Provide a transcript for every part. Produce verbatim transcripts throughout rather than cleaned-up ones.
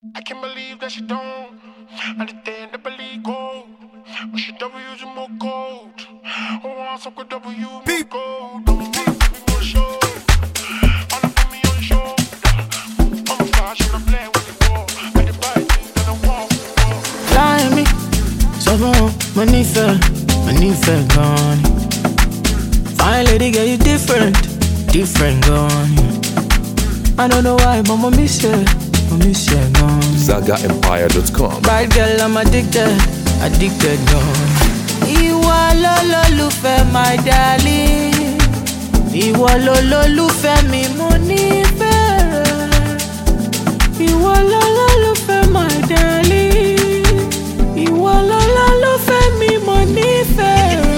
I can't believe that she don't understand the believe gold. But she W using more gold. I want some good W more gold. I want to be more show. Wanna put me on your shoulder. I'm a flash and I'm playing with the wall. I did buy things and I walk. Lie me, so bon, money fell, money fell gone. Fine lady, girl, you different, different gone. I don't know why, but mommy said, mommy said gone. Zaga Empire dot com. Bad girl, I'm addicted, addicted gone. Ìwọ lolólùfẹ́ my darling. Ìwọ lolólùfẹ́ mi, mo nífẹ̀ẹ́ rẹ. Ìwọ lolólùfẹ́ my darling. Ìwọ lolólùfẹ́ mi, mo nífẹ̀ẹ́ rẹ.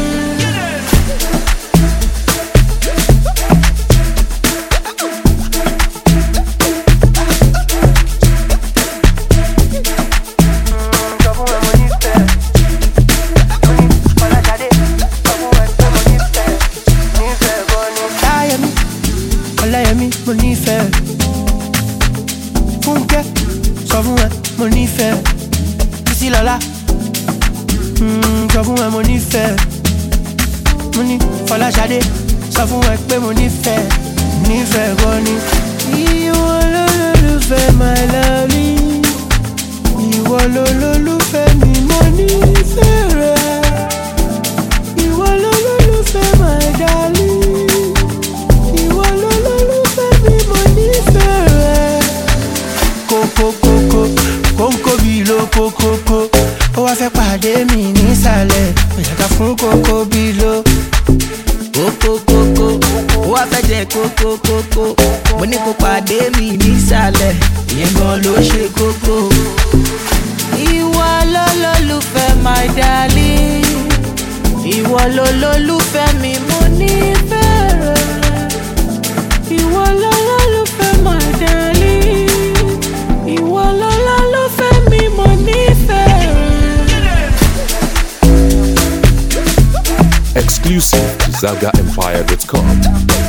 Ọláyẹmí, mo nífẹ̀ẹ́. Fúnkẹ́, sọ fún ẹ, mo nífẹ̀ẹ́. Títílọlá, mm, sọ fún ẹ, mo nífẹ̀ẹ́. Mo ní Fọláṣadé, sọ fún ẹ pé mo nífẹ̀ẹ́. Nífẹ̀ẹ́ gan ni. Ìwọ lolólùfẹ́ my lovely. Ìwọ lolólùfẹ́ mi, mo nífẹ̀ẹ́ rẹ. Ìwọ lolólùfẹ́ my darling. Kónkó bí lo kókókó, ó wá fẹ́ pàdé mi nísàlẹ̀, ó yàtọ̀ fún kókó bí lo. Kókókókó, ó wá fẹ́ jẹ kókókókó, mo ní kó pàdé mi nísàlẹ̀, ìyẹn gan ló ṣe kókó. Ìwọ lolólùfẹ́ my darling, ìwọ lolólùfẹ́ mi, mo nífẹ̀ẹ́ rẹ. Ìwọ lolólùfẹ́ my darling. Ìwọ lolólùfẹ́ mi, mo nífẹ̀ẹ́ rẹ. Exclusive to Zaga Empire dot com.